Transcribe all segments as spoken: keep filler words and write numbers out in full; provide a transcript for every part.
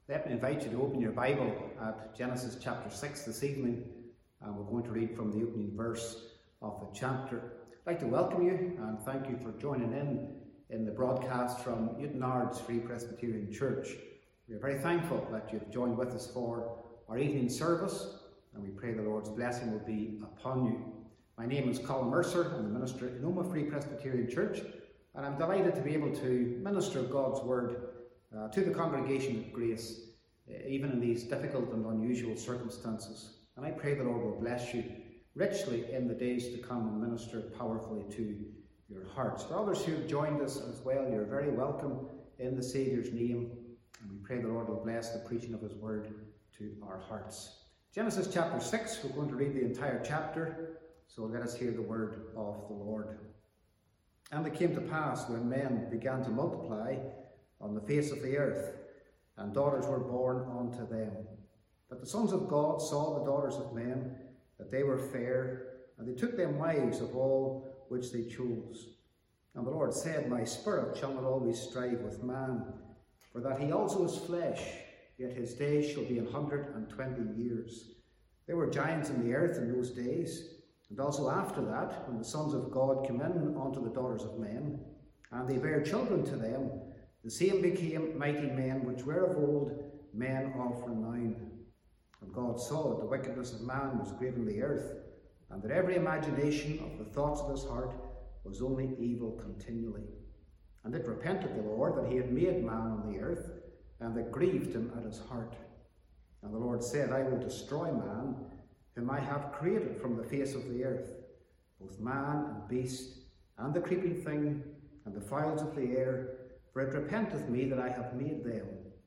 Let me invite you to open your Bible at Genesis chapter six this evening, and we're going to read from the opening verse of the chapter. I'd like to welcome you and thank you for joining in in the broadcast from Newtownards Free Presbyterian Church. We are very thankful that you've joined with us for our evening service, and we pray the Lord's blessing will be upon you. My name is Colin Mercer. I'm the minister at Noma Free Presbyterian Church, and I'm delighted to be able to minister God's word Uh, to the congregation of grace, uh, even in these difficult and unusual circumstances. And I pray the Lord will bless you richly in the days to come and minister powerfully to your hearts. For others who have joined us as well, you're very welcome in the Saviour's name. And we pray the Lord will bless the preaching of his word to our hearts. Genesis chapter six, we're going to read the entire chapter, so let us hear the word of the Lord. And it came to pass when men began to multiply on the face of the earth, and daughters were born unto them. But the sons of God saw the daughters of men, that they were fair, and they took them wives of all which they chose. And the Lord said, My spirit shall not always strive with man, for that he also is flesh, yet his days shall be an hundred and twenty years. There were giants in the earth in those days, and also after that, when the sons of God came in unto the daughters of men, and they bare children to them, the same became mighty men, which were of old, men of renown. And God saw that the wickedness of man was great in the earth, and that every imagination of the thoughts of his heart was only evil continually. And it repented the Lord that he had made man on the earth, and that grieved him at his heart. And the Lord said, I will destroy man, whom I have created from the face of the earth, both man and beast, and the creeping thing, and the fowls of the air, for it repenteth me that I have made them.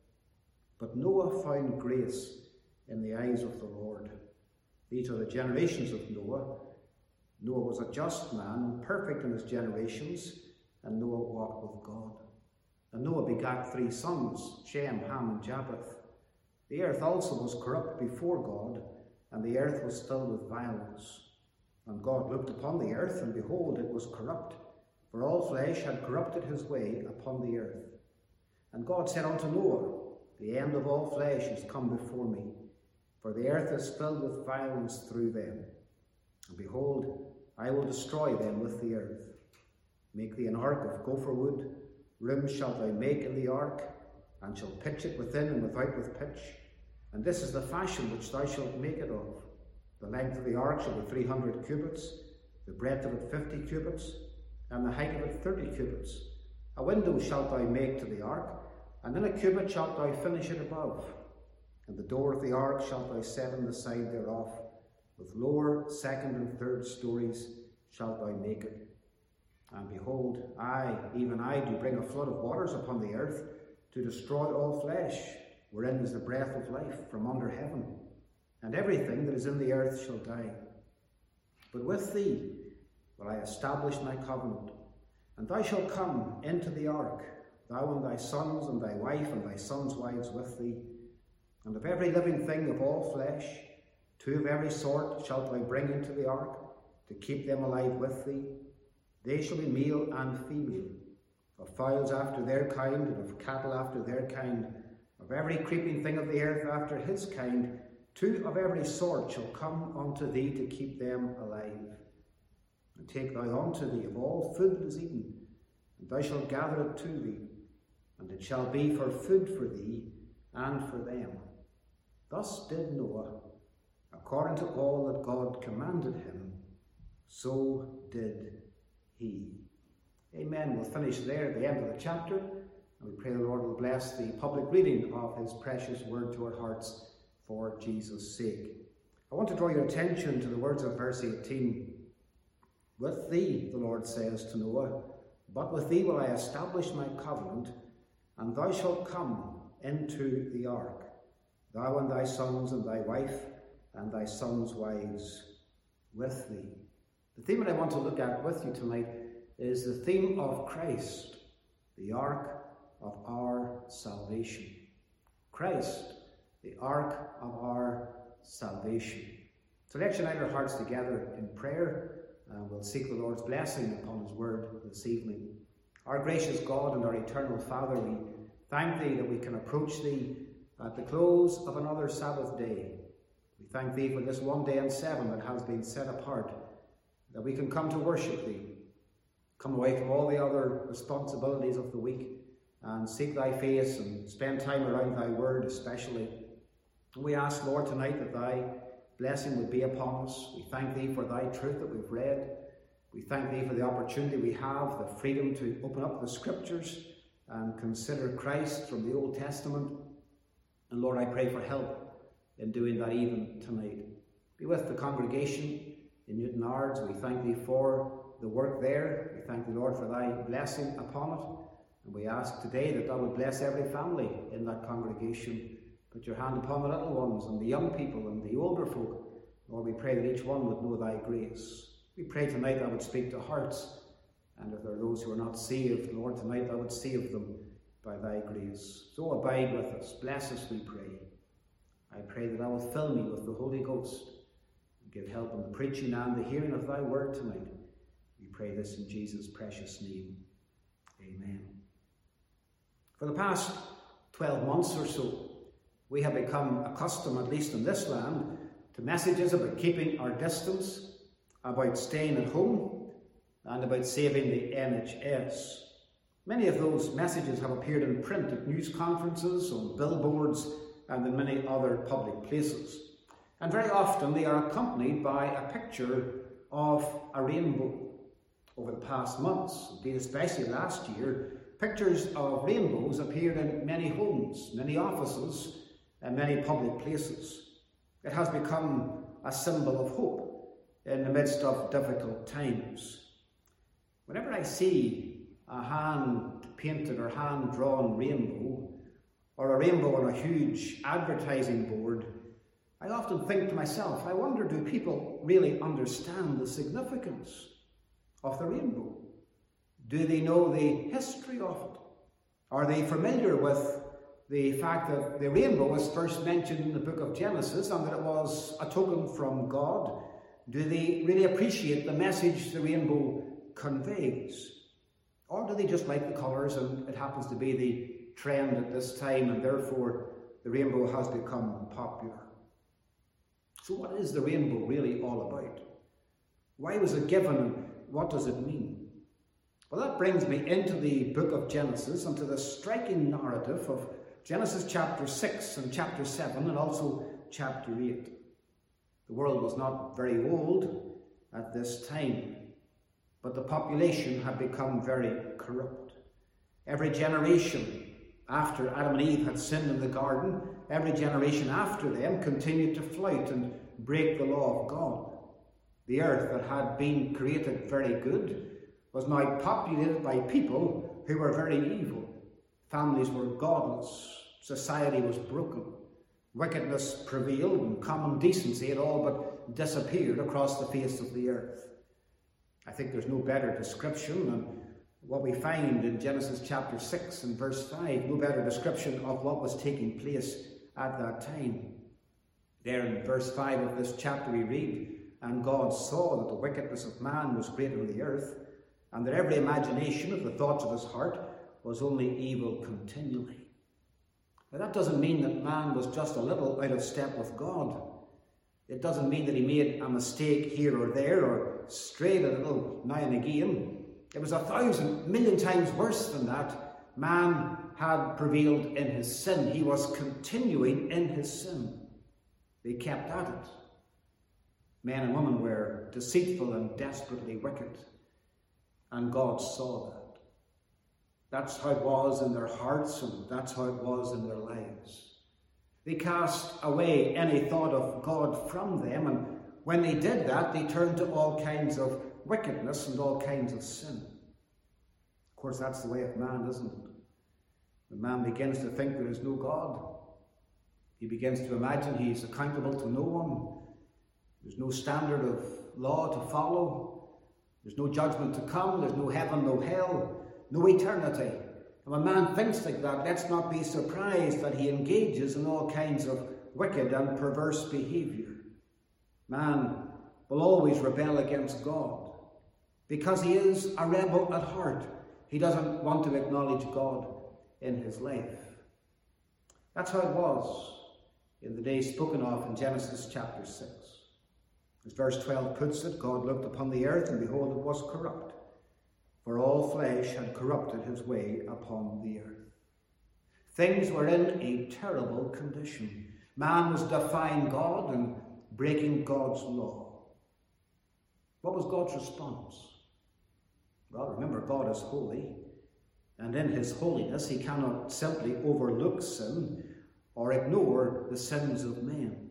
But Noah found grace in the eyes of the Lord. These are the generations of Noah. Noah was a just man, perfect in his generations, and Noah walked with God. And Noah begat three sons, Shem, Ham, and Japheth. The earth also was corrupt before God, and the earth was filled with violence. And God looked upon the earth, and behold, it was corrupt, for all flesh had corrupted his way upon the earth. And God said unto Noah, The end of all flesh is come before me, for the earth is filled with violence through them. And behold, I will destroy them with the earth. Make thee an ark of gopher wood, rooms shalt thou make in the ark, and shalt pitch it within and without with pitch. And this is the fashion which thou shalt make it of. The length of the ark shall be three hundred cubits, the breadth of it fifty cubits, and the height of it thirty cubits. A window shalt thou make to the ark, and in a cubit shalt thou finish it above. And the door of the ark shalt thou set in the side thereof. With lower, second, and third stories shalt thou make it. And behold, I, even I, do bring a flood of waters upon the earth, to destroy all flesh, wherein is the breath of life from under heaven. And everything that is in the earth shall die. But with thee will I establish my covenant, and thou shalt come into the ark, thou and thy sons and thy wife and thy sons' wives with thee. And of every living thing of all flesh, two of every sort shalt thou bring into the ark, to keep them alive with thee. They shall be male and female, of fowls after their kind, and of cattle after their kind, of every creeping thing of the earth after his kind, two of every sort shall come unto thee to keep them alive. And take thou unto thee of all food that is eaten, and thou shalt gather it to thee, and it shall be for food for thee and for them. Thus did Noah, according to all that God commanded him, so did he. Amen. We'll finish there at the end of the chapter, and we pray the Lord will bless the public reading of his precious word to our hearts for Jesus' sake. I want to draw your attention to the words of verse eighteen. With thee, the Lord says to Noah, but with thee will I establish my covenant, and thou shalt come into the ark, thou and thy sons and thy wife and thy sons' wives with thee. The theme that I want to look at with you tonight is the theme of Christ, the ark of our salvation. Christ, the ark of our salvation. So let's unite our hearts together in prayer, and we'll seek the Lord's blessing upon his word this evening. Our gracious God and our eternal Father, we thank thee that we can approach thee at the close of another Sabbath day. We thank thee for this one day in seven that has been set apart, that we can come to worship thee, come away from all the other responsibilities of the week and seek thy face and spend time around thy word especially. And we ask, Lord, tonight that thy blessing would be upon us. We thank thee for thy truth that we've read. We thank thee for the opportunity we have, the freedom to open up the scriptures and consider Christ from the Old Testament. And Lord, I pray for help in doing that even tonight. Be with the congregation in Newtownards. We thank thee for the work there. We thank thee, Lord, for thy blessing upon it. And we ask today that thou would bless every family in that congregation. Put your hand upon the little ones and the young people and the older folk. Lord, we pray that each one would know thy grace. We pray tonight that I would speak to hearts. And if there are those who are not saved, Lord, tonight thou would save them by thy grace. So abide with us. Bless us, we pray. I pray that thou wilt fill me with the Holy Ghost and give help in the preaching and the hearing of thy word tonight. We pray this in Jesus' precious name. Amen. For the past twelve months or so, we have become accustomed, at least in this land, to messages about keeping our distance, about staying at home, and about saving the N H S. Many of those messages have appeared in print at news conferences, on billboards, and in many other public places. And very often they are accompanied by a picture of a rainbow. Over the past months, indeed especially last year, pictures of rainbows appeared in many homes, many offices, and many public places. It has become a symbol of hope in the midst of difficult times. Whenever I see a hand-painted or hand-drawn rainbow, or a rainbow on a huge advertising board, I often think to myself, I wonder, do people really understand the significance of the rainbow? Do they know the history of it? Are they familiar with the fact that the rainbow was first mentioned in the book of Genesis and that it was a token from God? Do they really appreciate the message the rainbow conveys? Or do they just like the colours and it happens to be the trend at this time and therefore the rainbow has become popular? So what is the rainbow really all about? Why was it given and what does it mean? Well, that brings me into the book of Genesis and to the striking narrative of Genesis chapter six and chapter seven and also chapter eight. The world was not very old at this time, but the population had become very corrupt. Every generation after Adam and Eve had sinned in the garden, every generation after them continued to flout and break the law of God. The earth that had been created very good was now populated by people who were very evil. Families were godless. Society was broken. Wickedness prevailed and common decency had all but disappeared across the face of the earth. I think there's no better description than what we find in Genesis chapter six and verse five, no better description of what was taking place at that time. There in verse five of this chapter we read, "And God saw that the wickedness of man was great on the earth, and that every imagination of the thoughts of his heart was only evil continually." Now that doesn't mean that man was just a little out of step with God. It doesn't mean that he made a mistake here or there or strayed a little now and again. It was a thousand million times worse than that. Man had prevailed in his sin. He was continuing in his sin. They kept at it. Men and women were deceitful and desperately wicked. And God saw that. That's how it was in their hearts, and that's how it was in their lives. They cast away any thought of God from them, and when they did that, they turned to all kinds of wickedness and all kinds of sin. Of course, that's the way of man, isn't it? When man begins to think there is no God, he begins to imagine he's accountable to no one. There's no standard of law to follow. There's no judgment to come. There's no heaven, no hell, no eternity. And when man thinks like that, let's not be surprised that he engages in all kinds of wicked and perverse behaviour. Man will always rebel against God because he is a rebel at heart. He doesn't want to acknowledge God in his life. That's how it was in the days spoken of in Genesis chapter six. As verse twelve puts it, God looked upon the earth, and behold, it was corrupt, for all flesh had corrupted his way upon the earth. Things were in a terrible condition. Man was defying God and breaking God's law. What was God's response? Well, remember, God is holy, and in his holiness he cannot simply overlook sin or ignore the sins of men.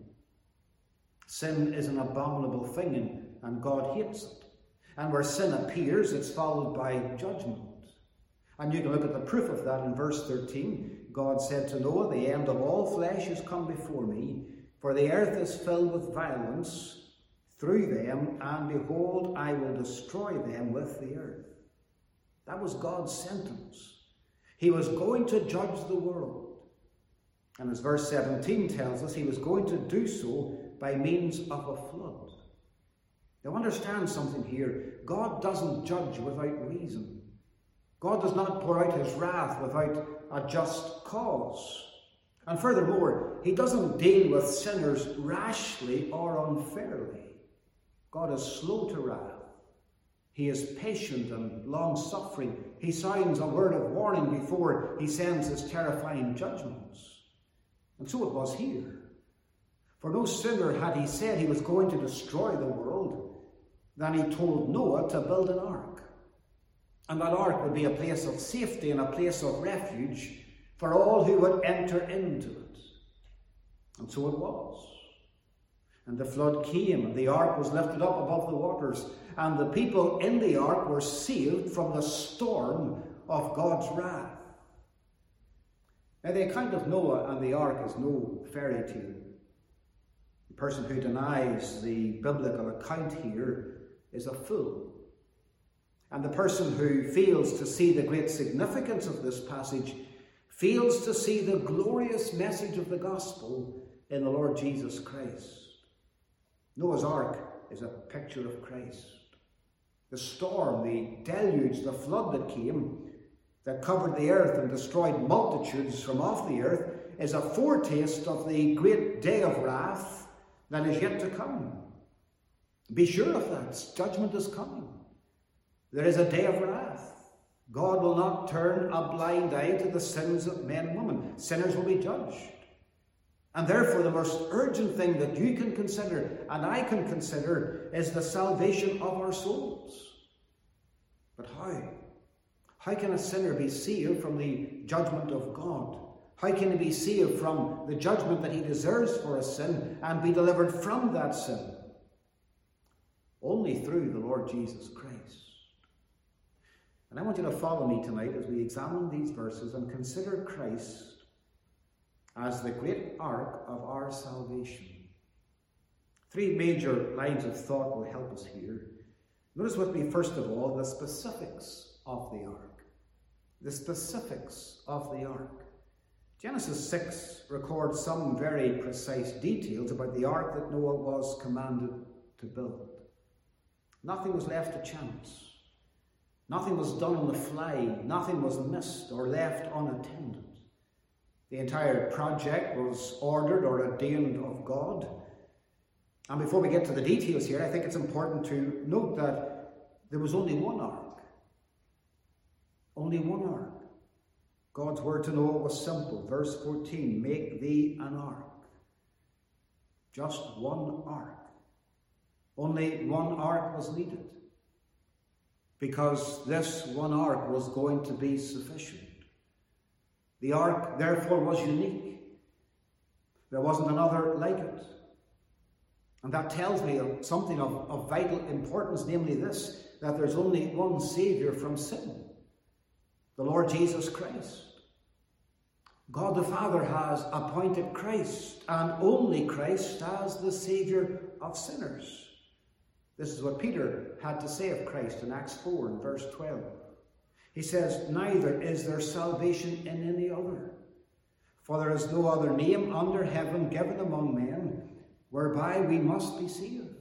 Sin is an abominable thing, and, and God hates it. And where sin appears, it's followed by judgment. And you can look at the proof of that in verse thirteen. God said to Noah, "The end of all flesh is come before me, for the earth is filled with violence through them, and behold, I will destroy them with the earth." That was God's sentence. He was going to judge the world. And as verse seventeen tells us, he was going to do so by means of a flood. Now understand something here. God doesn't judge without reason. God does not pour out his wrath without a just cause. And furthermore, he doesn't deal with sinners rashly or unfairly. God is slow to wrath. He is patient and long-suffering. He sounds a word of warning before he sends his terrifying judgments. And so it was here. For no sooner had he said he was going to destroy the world than he told Noah to build an ark. And that ark would be a place of safety and a place of refuge for all who would enter into it. And so it was. And the flood came, and the ark was lifted up above the waters, and the people in the ark were saved from the storm of God's wrath. Now, the account of Noah and the ark is no fairy tale. The person who denies the biblical account here is a fool. And the person who fails to see the great significance of this passage fails to see the glorious message of the gospel in the Lord Jesus Christ. Noah's ark is a picture of Christ. The storm, the deluge, the flood that came, that covered the earth and destroyed multitudes from off the earth, is a foretaste of the great day of wrath that is yet to come. Be sure of that. Judgment is coming. There is a day of wrath. God will not turn a blind eye to the sins of men and women. Sinners will be judged. And therefore, the most urgent thing that you can consider, and I can consider, is the salvation of our souls. But how? How can a sinner be saved from the judgment of God? How can he be saved from the judgment that he deserves for his sin and be delivered from that sin? Only through the Lord Jesus Christ. And I want you to follow me tonight as we examine these verses and consider Christ as the great ark of our salvation. Three major lines of thought will help us here. Notice with me, first of all, the specifics of the ark. The specifics of the ark. Genesis six records some very precise details about the ark that Noah was commanded to build. Nothing was left to chance. Nothing was done on the fly. Nothing was missed or left unattended. The entire project was ordered or ordained of God. And before we get to the details here, I think it's important to note that there was only one ark. Only one ark. God's word to Noah was simple. Verse fourteen, make thee an ark. Just one ark. Only one ark was needed. Because this one ark was going to be sufficient. The ark, therefore, was unique. There wasn't another like it. And that tells me something of, of vital importance, namely this, that there's only one Saviour from sin. The Lord Jesus Christ. God the Father has appointed Christ, and only Christ, as the Saviour of sinners. This is what Peter had to say of Christ in Acts four and verse twelve. He says, neither is there salvation in any other, for there is no other name under heaven given among men whereby we must be saved.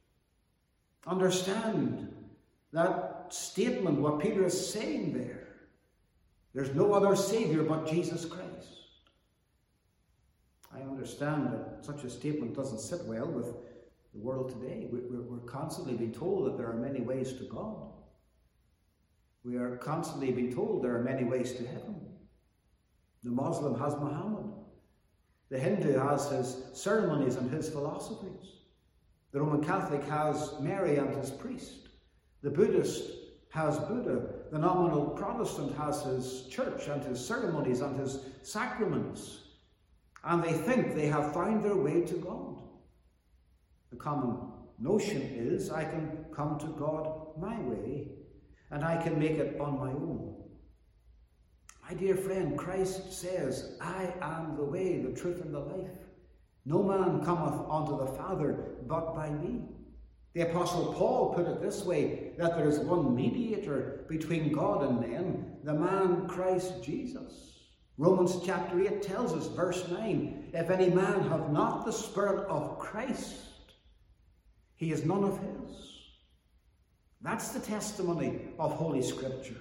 Understand that statement, what Peter is saying there. There's no other Saviour but Jesus Christ. I understand that such a statement doesn't sit well with the world today. We're constantly being told that there are many ways to God. We are constantly being told there are many ways to heaven. The Muslim has Muhammad. The Hindu has his ceremonies and his philosophies. The Roman Catholic has Mary and his priest. The Buddhist has Buddha. The nominal Protestant has his church and his ceremonies and his sacraments. And they think they have found their way to God. The common notion is, I can come to God my way, and I can make it on my own. My dear friend, Christ says, I am the way, the truth, and the life. No man cometh unto the Father but by me. The Apostle Paul put it this way, that there is one mediator between God and men, the man Christ Jesus. Romans chapter eight tells us, verse nine, if any man have not the Spirit of Christ, he is none of his. That's the testimony of Holy Scripture.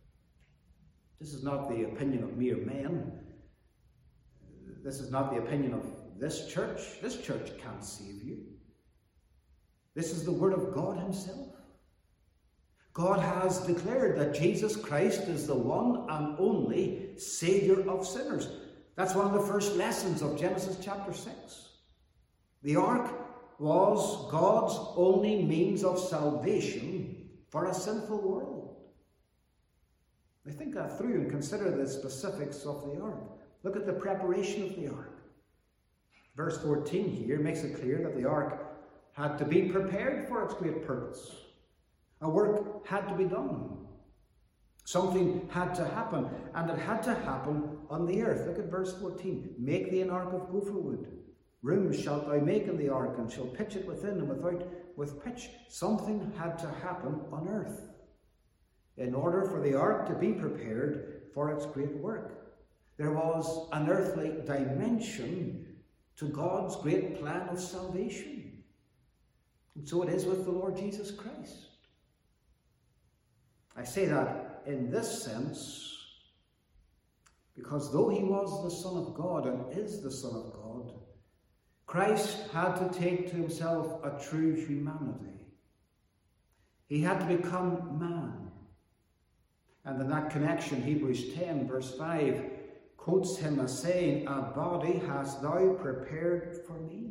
This is not the opinion of mere men. This is not the opinion of this church. This church can't save you. This is the Word of God Himself. God has declared that Jesus Christ is the one and only Saviour of sinners. That's one of the first lessons of Genesis chapter six. The ark was God's only means of salvation for a sinful world. Now think that through and consider the specifics of the ark. Look at the preparation of the ark. Verse fourteen here makes it clear that the ark had to be prepared for its great purpose. A work had to be done. Something had to happen, and it had to happen on the earth. Look at verse fourteen. Make thee an ark of gopher wood. Rooms shalt thou make in the ark, and shall pitch it within and without with pitch. Something had to happen on earth in order for the ark to be prepared for its great work. There was an earthly dimension to God's great plan of salvation. And so it is with the Lord Jesus Christ. I say that in this sense because though he was the Son of God and is the Son of God, Christ had to take to himself a true humanity. He had to become man. And in that connection, Hebrews ten verse five quotes him as saying, a body hast thou prepared for me.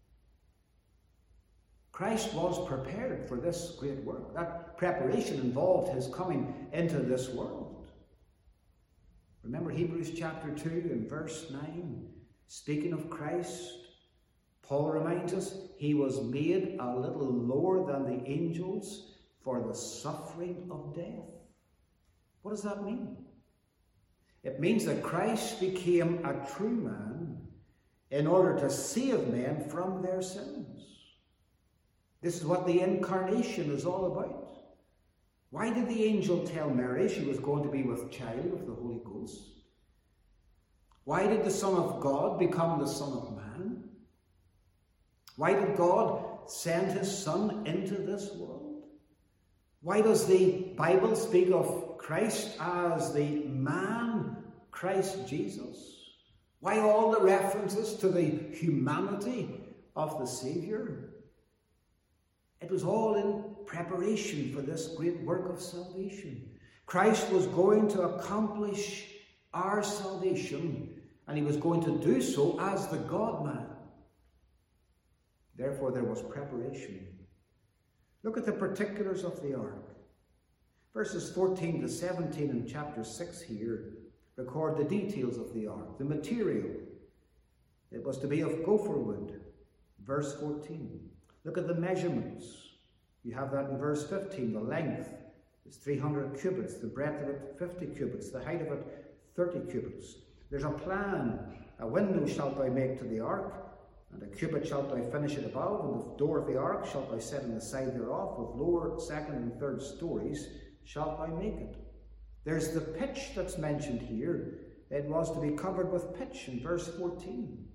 Christ was prepared for this great work. That preparation involved his coming into this world. Remember Hebrews chapter two and verse nine, speaking of Christ, Paul reminds us, he was made a little lower than the angels for the suffering of death. What does that mean? It means that Christ became a true man in order to save men from their sins. This is what the incarnation is all about. Why did the angel tell Mary she was going to be with child of the Holy Ghost? Why did the Son of God become the Son of Man? Why did God send his Son into this world? Why does the Bible speak of Christ as the man Christ Jesus? Why all the references to the humanity of the Saviour? It was all in preparation for this great work of salvation. Christ was going to accomplish our salvation, and he was going to do so as the God-man. Therefore, there was preparation. Look at the particulars of the ark. Verses fourteen to seventeen in chapter six here record the details of the ark, the material. It was to be of gopher wood. Verse fourteen. Look at the measurements. You have that in verse fifteen. The length is three hundred cubits, the breadth of it fifty cubits, the height of it thirty cubits. There's a plan. A window shalt thou make to the ark, and a cubit shalt thou finish it above, and the door of the ark shalt thou set in the side thereof, with lower, second, and third stories shalt thou make it. There's the pitch that's mentioned here. It was to be covered with pitch in verse fourteen.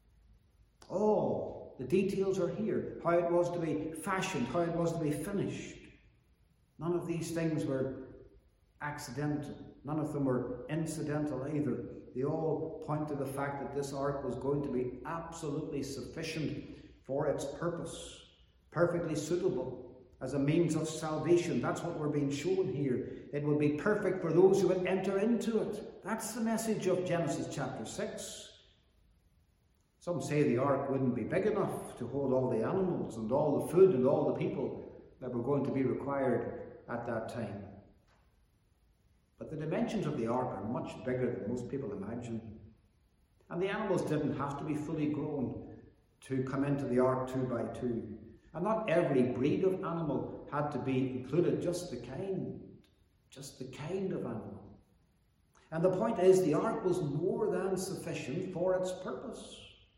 All the details are here. How it was to be fashioned, how it was to be finished. None of these things were accidental. None of them were incidental either. they all point to the fact that this ark was going to be absolutely sufficient for its purpose, perfectly suitable as a means of salvation. That's what we're being shown here. It will be perfect for those who would enter into it. That's the message of Genesis chapter six. Some say the ark wouldn't be big enough to hold all the animals and all the food and all the people that were going to be required at that time. But the dimensions of the ark are much bigger than most people imagine. And the animals didn't have to be fully grown to come into the ark two by two. And not every breed of animal had to be included, just the kind, just the kind of animal. And the point is, the ark was more than sufficient for its purpose.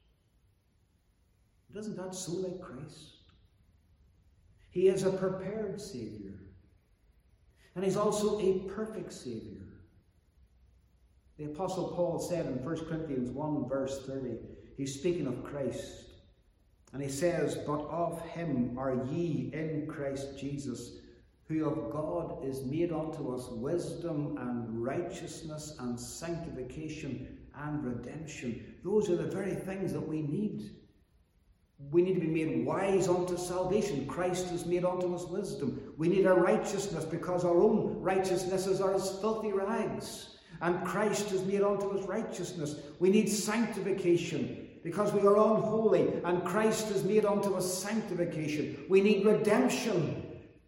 Doesn't that so like Christ? He is a prepared Saviour. And he's also a perfect Saviour. The Apostle Paul said in First Corinthians one verse thirty, he's speaking of Christ. And he says, "But of him are ye in Christ Jesus, who of God is made unto us wisdom and righteousness and sanctification and redemption." Those are the very things that we need. We need to be made wise unto salvation. Christ is made unto us wisdom. We need our righteousness because our own righteousnesses are as filthy rags. And Christ is made unto us righteousness. We need sanctification because we are unholy, and Christ is made unto us sanctification. We need redemption.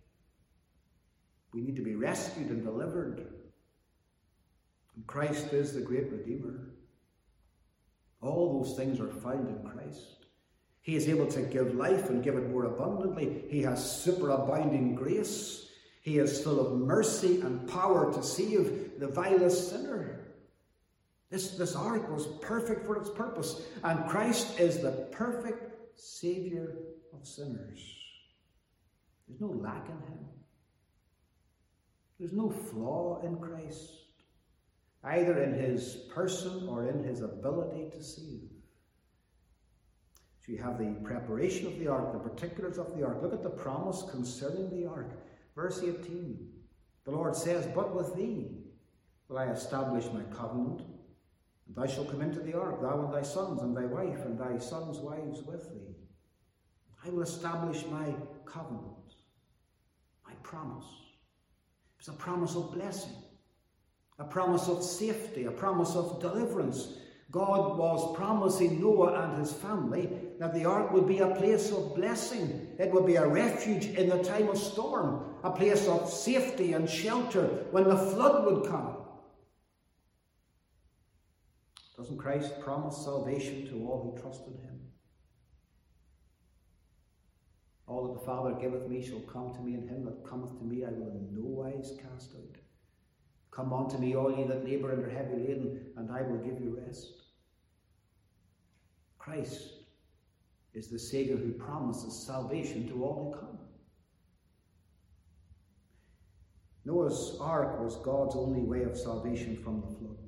We need to be rescued and delivered. And Christ is the great Redeemer. All those things are found in Christ. He is able to give life and give it more abundantly. He has superabounding grace. He is full of mercy and power to save the vilest sinner. This, this ark was perfect for its purpose. And Christ is the perfect Saviour of sinners. There's no lack in him. There's no flaw in Christ, either in his person or in his ability to save. So you have the preparation of the ark, the particulars of the ark. Look at the promise concerning the ark. Verse eighteen. The Lord says, "But with thee will I establish my covenant, and thou shalt come into the ark, thou and thy sons, and thy wife, and thy sons' wives with thee. I will establish my covenant," my promise. It's a promise of blessing, a promise of safety, a promise of deliverance. God was promising Noah and his family that the ark would be a place of blessing. It would be a refuge in the time of storm, a place of safety and shelter when the flood would come. Doesn't Christ promise salvation to all who trust in him? "All that the Father giveth me shall come to me, and him that cometh to me I will in no wise cast out. Come unto me, all ye that labour and are heavy laden, and I will give you rest." Christ is the Saviour who promises salvation to all who come. Noah's ark was God's only way of salvation from the flood.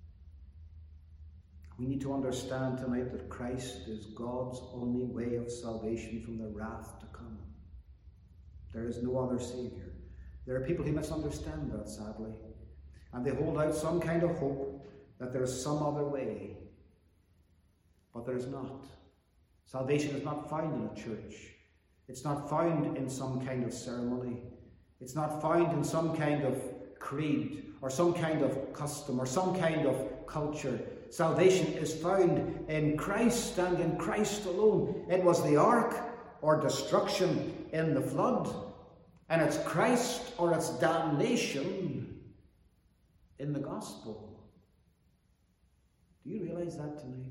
We need to understand tonight that Christ is God's only way of salvation from the wrath to come. There is no other Saviour. There are people who misunderstand that, sadly, and they hold out some kind of hope that there is some other way. But there is not. Salvation is not found in a church. It's not found in some kind of ceremony. It's not found in some kind of creed or some kind of custom or some kind of culture. Salvation is found in Christ and in Christ alone. It was the ark or destruction in the flood, and it's Christ or it's damnation in the gospel. Do you realize that tonight?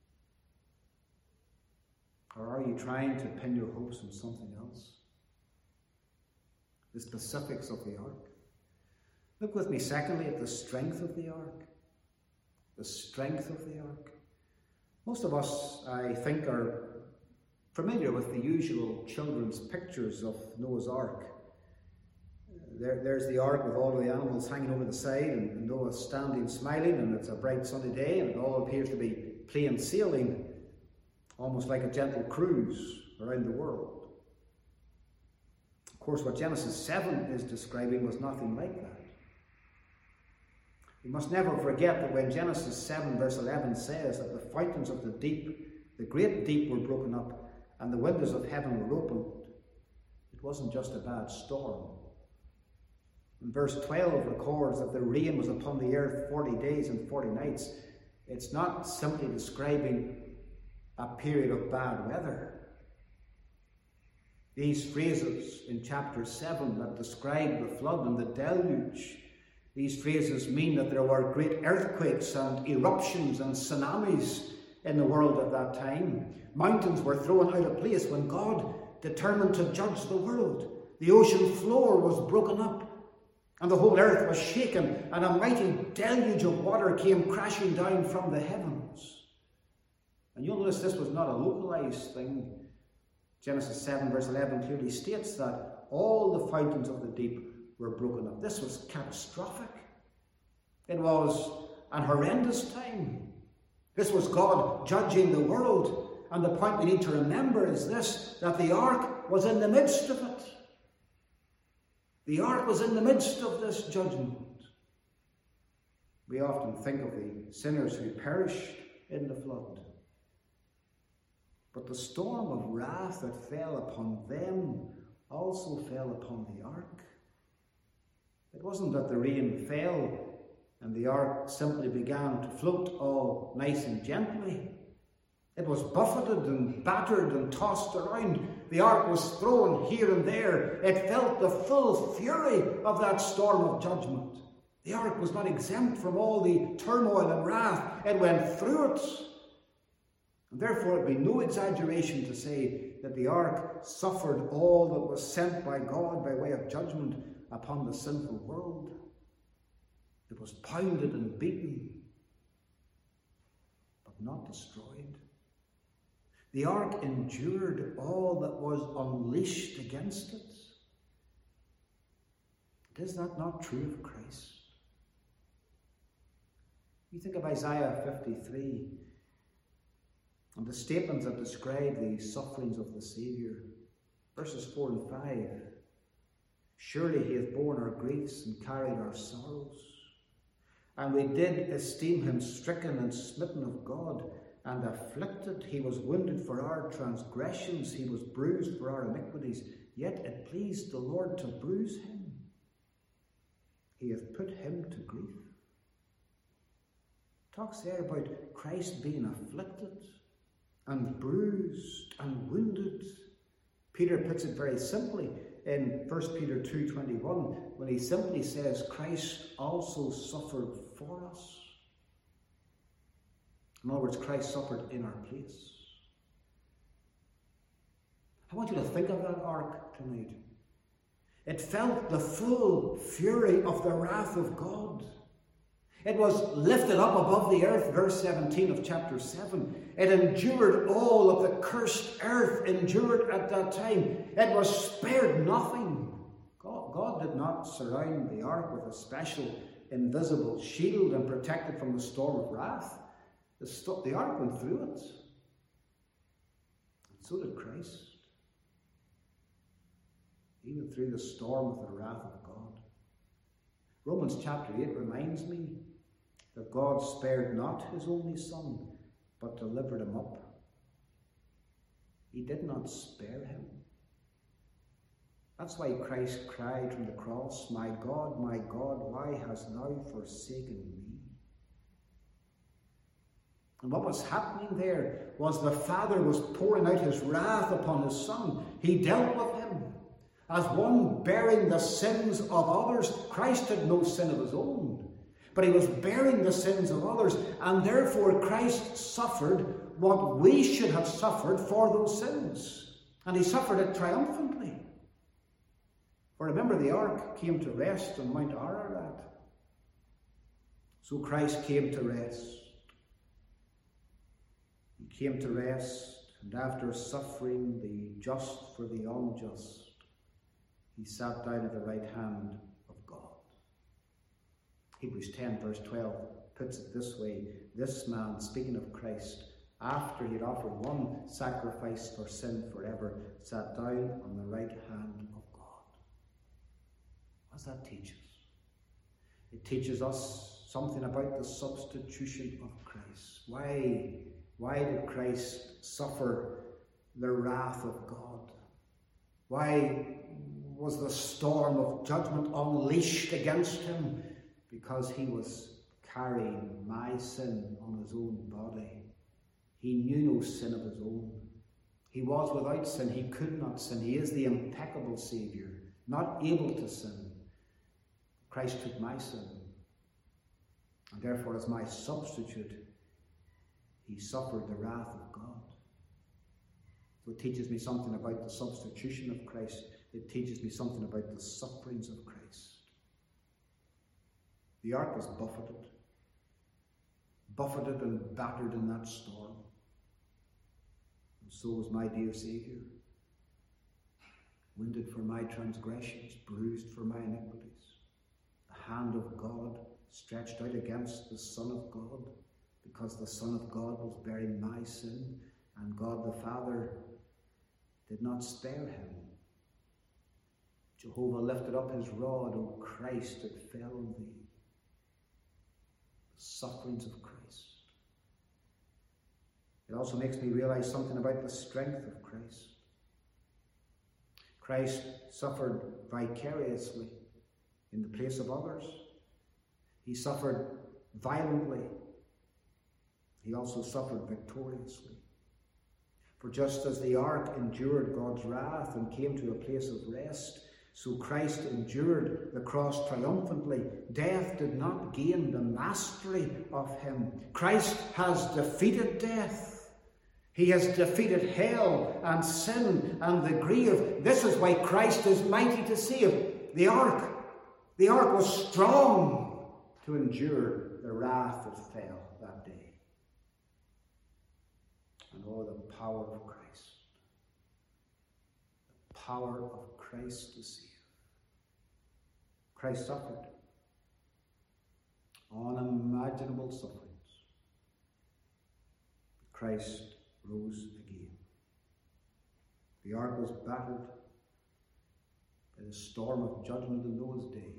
Or are you trying to pin your hopes on something else? The specifics of the ark. Look with me, secondly, at the strength of the ark. The strength of the ark. Most of us, I think, are familiar with the usual children's pictures of Noah's ark. There, there's the ark with all the animals hanging over the side, and Noah standing smiling, and it's a bright sunny day, and it all appears to be plain sailing, almost like a gentle cruise around the world. Of course, what Genesis seven is describing was nothing like that. We must never forget that when Genesis seven verse eleven says that the fountains of the deep, the great deep, were broken up and the windows of heaven were opened, it wasn't just a bad storm. And verse twelve records that the rain was upon the earth forty days and forty nights. It's not simply describing a period of bad weather. These phrases in chapter seven that describe the flood and the deluge, these phrases mean that there were great earthquakes and eruptions and tsunamis in the world at that time. Mountains were thrown out of place when God determined to judge the world. The ocean floor was broken up and the whole earth was shaken, and a mighty deluge of water came crashing down from the heavens. And you'll notice this was not a localized thing. Genesis seven verse eleven clearly states that all the fountains of the deep were broken up. This was catastrophic. It was an horrendous time. This was God judging the world. And the point we need to remember is this, that the ark was in the midst of it. The ark was in the midst of this judgment. We often think of the sinners who perished in the flood. But the storm of wrath that fell upon them also fell upon the ark. It wasn't that the rain fell and the ark simply began to float all nice and gently. It was buffeted and battered and tossed around. The ark was thrown here and there. It felt the full fury of that storm of judgment. The ark was not exempt from all the turmoil and wrath. It went through it. And therefore it would be no exaggeration to say that the ark suffered all that was sent by God by way of judgment upon the sinful world. It was pounded and beaten, but not destroyed. The ark endured all that was unleashed against it. Is that not true of Christ? You think of Isaiah fifty-three and the statements that describe the sufferings of the Saviour. Verses four and five. Surely he hath borne our griefs and carried our sorrows. And we did esteem him stricken and smitten of God, and afflicted. He was wounded for our transgressions, he was bruised for our iniquities. Yet it pleased the Lord to bruise him. He hath put him to grief. Talks there about Christ being afflicted and bruised and wounded. Peter puts it very simply in First Peter two twenty-one when he simply says, Christ also suffered for us. In other words, Christ suffered in our place. I want you to think of that ark tonight. It felt the full fury of the wrath of God. It was lifted up above the earth, verse seventeen of chapter seven. It endured all of the cursed earth endured at that time. It was spared nothing. God, God did not surround the ark with a special invisible shield and protect it from the storm of wrath. The, st- the ark went through it. And so did Christ. Even through the storm of the wrath of God. Romans chapter eight reminds me that God spared not his only Son, but delivered him up. He did not spare him. That's why Christ cried from the cross, My God, my God, why hast thou forsaken me? And what was happening there was the Father was pouring out his wrath upon his Son. He dealt with him as one bearing the sins of others. Christ had no sin of his own, but he was bearing the sins of others, and therefore Christ suffered what we should have suffered for those sins. And he suffered it triumphantly. For remember, the ark came to rest on Mount Ararat. So Christ came to rest. He came to rest, and after suffering the just for the unjust, he sat down at the right hand of God. Hebrews ten verse twelve puts it this way. This man, speaking of Christ, after he had offered one sacrifice for sin forever, sat down on the right hand of God. What does that teach us? It teaches us something about the substitution of Christ. Why, why did Christ suffer the wrath of God? Why was the storm of judgment unleashed against him? Because he was carrying my sin on his own body. He knew no sin of his own. He was without sin. He could not sin. He is the impeccable Saviour, not able to sin. Christ took my sin, and therefore as my substitute, he suffered the wrath of God. So it teaches me something about the substitution of Christ. It teaches me something about the sufferings of Christ. The ark was buffeted, buffeted and battered in that storm. And so was my dear Saviour, wounded for my transgressions, bruised for my iniquities. The hand of God stretched out against the Son of God, because the Son of God was bearing my sin, and God the Father did not spare him. Jehovah lifted up his rod, O Christ, it fell on thee. The sufferings of Christ. It also makes me realize something about the strength of Christ. Christ suffered vicariously in the place of others. He suffered violently. He also suffered victoriously. For just as the ark endured God's wrath and came to a place of rest, so Christ endured the cross triumphantly. Death did not gain the mastery of him. Christ has defeated death. He has defeated hell and sin and the grave. This is why Christ is mighty to save. The ark, the ark was strong to endure the wrath that fell that day. And oh, the power of Christ. The power of Christ to save. Christ suffered unimaginable sufferings. Christ rose again. The ark was battered by the storm of judgment in Noah's day.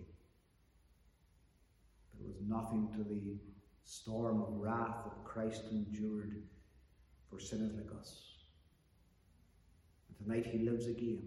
But it was nothing to the storm of wrath that Christ endured for sinners like us. And tonight he lives again,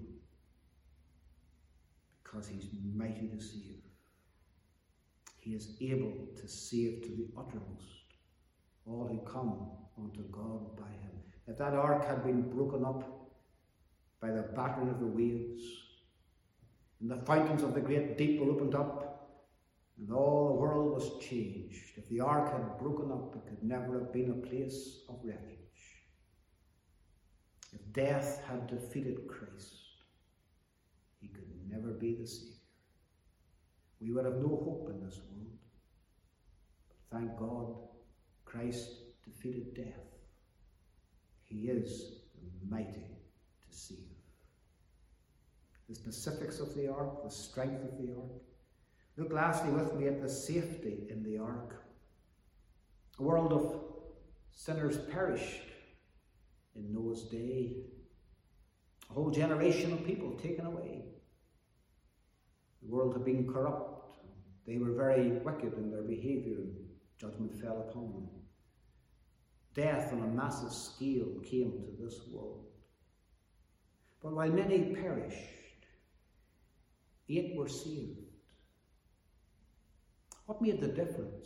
because he's mighty to save. He is able to save to the uttermost all who come unto God by him. If that ark had been broken up by the battering of the waves, and the fountains of the great deep were opened up, and all the world was changed, if the ark had broken up, it could never have been a place of refuge. If death had defeated Christ, he could never be the Saviour. We would have no hope in this world. But thank God, Christ defeated death. He is mighty to save. The specifics of the ark, the strength of the ark. Look lastly with me at the safety in the ark. A world of sinners perished in Noah's day. A whole generation of people taken away. The world had been corrupt. They were very wicked in their behaviour, and judgment fell upon them. Death on a massive scale came to this world. But while many perished, eight were saved. What made the difference?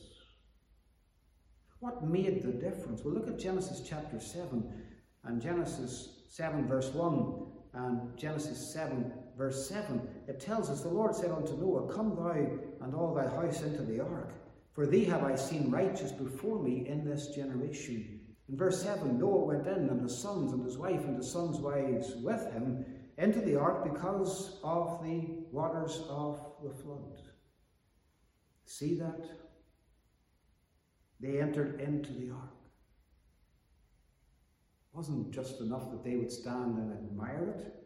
What made the difference? Well, look at Genesis chapter seven, and Genesis seven verse one, and Genesis seven verse seven. It tells us, the Lord said unto Noah, Come thou and all thy house into the ark, for thee have I seen righteous before me in this generation. In verse seven, Noah went in, and his sons and his wife and his sons' wives with him, into the ark because of the waters of the flood. See that? They entered into the ark. It wasn't just enough that they would stand and admire it. It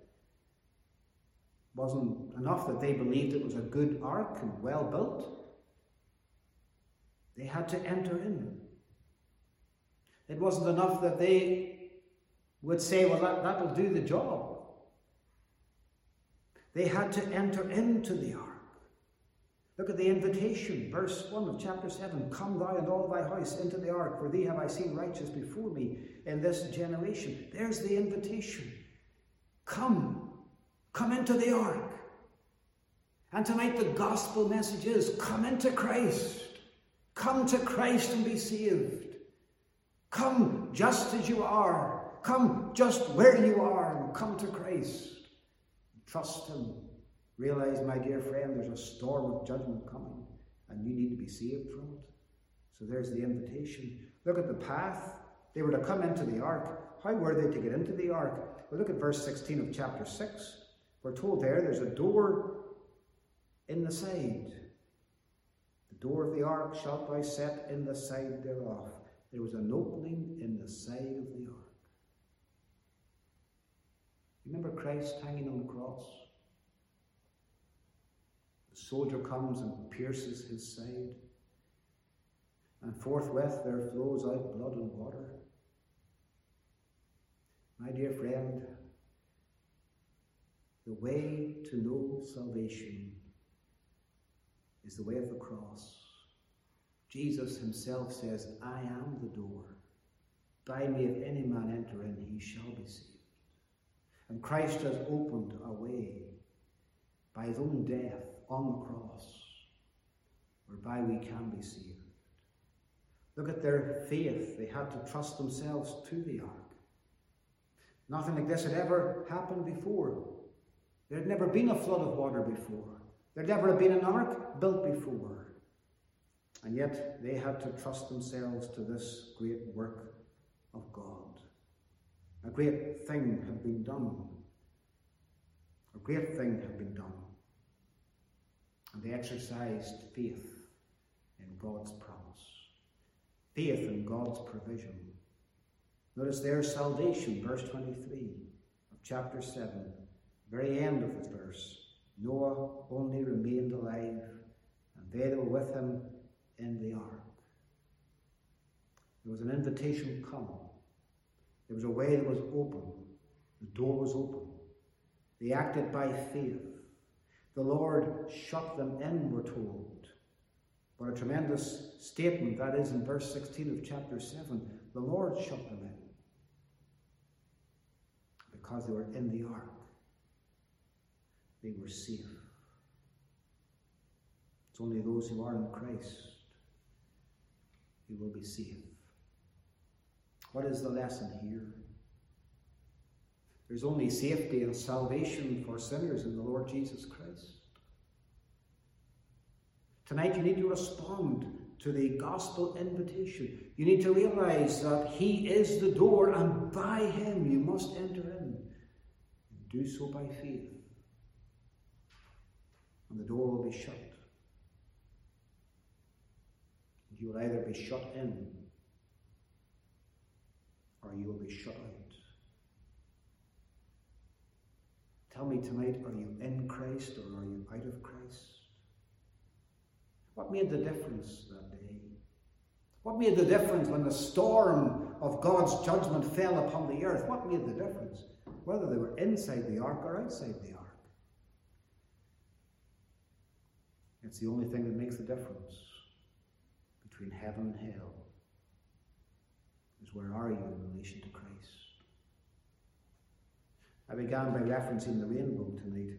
wasn't enough that they believed it was a good ark and well built. They had to enter in. It wasn't enough that they would say, well, that, that'll do the job. They had to enter into the ark. Look at the invitation, verse one of chapter seven. Come thou and all thy house into the ark, for thee have I seen righteous before me in this generation. There's the invitation. Come, come into the ark. And tonight the gospel message is, come into Christ. Come to Christ and be saved. Come just as you are. Come just where you are and come to Christ. Trust him. Realize, my dear friend, there's a storm of judgment coming and you need to be saved from it. So there's the invitation. Look at the path. They were to come into the ark. How were they to get into the ark? Well, look at verse sixteen of chapter six. We're told there there's a door in the side. The door of the ark shalt thou set in the side thereof. There was an opening in the side of the ark. Remember Christ hanging on the cross? The soldier comes and pierces his side, and forthwith there flows out blood and water. My dear friend, the way to know salvation is the way of the cross. Jesus himself says, I am the door. By me if any man enter in, he shall be saved. And Christ has opened a way by his own death on the cross, whereby we can be saved. Look at their faith. They had to trust themselves to the ark. Nothing like this had ever happened before. There had never been a flood of water before. There had never been an ark built before. And yet they had to trust themselves to this great work of God. A great thing had been done. A great thing had been done. And they exercised faith in God's promise. Faith in God's provision. Notice their salvation, verse twenty-three of chapter seven, very end of the verse. Noah only remained alive, and they that were with him in the ark. There was an invitation come. There was a way that was open. The door was open. They acted by faith. The Lord shut them in, we're told. What a tremendous statement that is in verse sixteen of chapter seven. The Lord shut them in because they were in the ark. They were safe. It's only those who are in Christ who will be safe. What is the lesson here? There's only safety and salvation for sinners in the Lord Jesus Christ. Tonight you need to respond to the gospel invitation. You need to realize that he is the door, and by him you must enter in. And do so by faith. And the door will be shut. And you will either be shut in or you will be shut out. Tell me tonight, are you in Christ or are you out of Christ? What made the difference that day? What made the difference when the storm of God's judgment fell upon the earth? What made the difference? Whether they were inside the ark or outside the ark. It's the only thing that makes the difference between heaven and hell. Is where are you in relation to Christ? I began by referencing the rainbow tonight.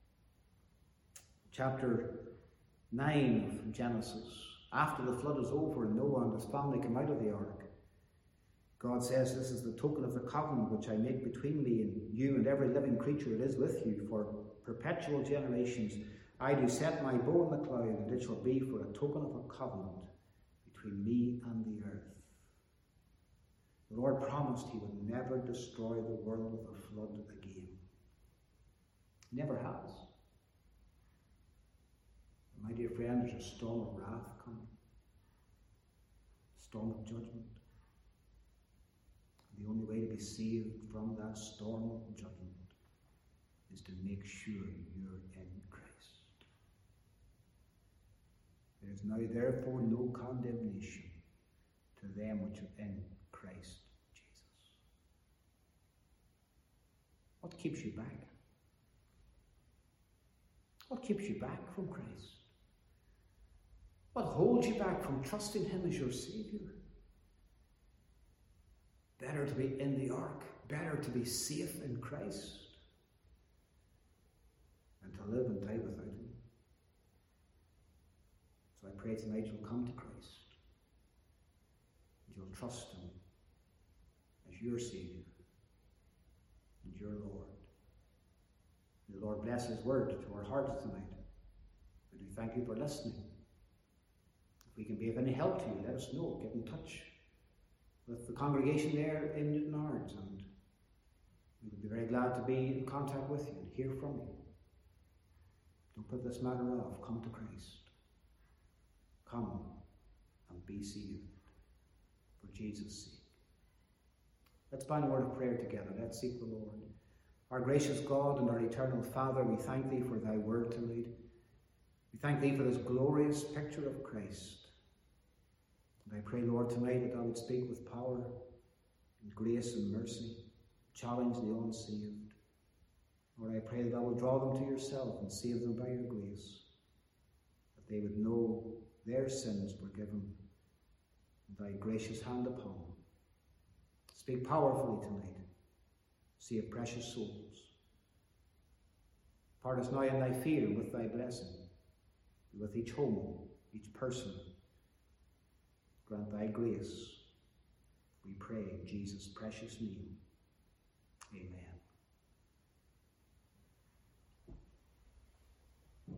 Chapter nine of Genesis. After the flood is over and Noah and his family come out of the ark, God says, this is the token of the covenant which I make between me and you and every living creature that is with you for perpetual generations. I do set my bow in the cloud, and it shall be for a token of a covenant between me and the earth. The Lord promised he would never destroy the world with a flood again. He never has. My dear friend, there's a storm of wrath coming. A storm of judgment. The only way to be saved from that storm of judgment is to make sure you're in Christ. There is now therefore no condemnation to them which are in Christ Jesus. What keeps you back? What keeps you back from Christ? What holds you back from trusting him as your Saviour? Better to be in the ark, better to be safe in Christ than to live and die without him. So I pray tonight you'll come to Christ and you'll trust him as your Saviour and your Lord. May the Lord bless his word to our hearts tonight. And we thank you for listening. If we can be of any help to you, let us know. Get in touch with the congregation there in Newton Ards, and we would be very glad to be in contact with you and hear from you. Don't put this matter off. Come to Christ. Come and be saved for Jesus' sake. Let's bind a word of prayer together. Let's seek the Lord. Our gracious God and our eternal Father, we thank thee for thy word tonight. We thank thee for this glorious picture of Christ. And I pray, Lord, tonight that thou would speak with power and grace and mercy, challenge the unsaved. Lord, I pray that thou would draw them to yourself and save them by your grace, that they would know their sins forgiven and thy gracious hand upon them. Speak powerfully tonight. Save precious souls. Part us now in thy fear with thy blessing, with each home, each person. Grant thy grace, we pray in Jesus' precious name. Amen.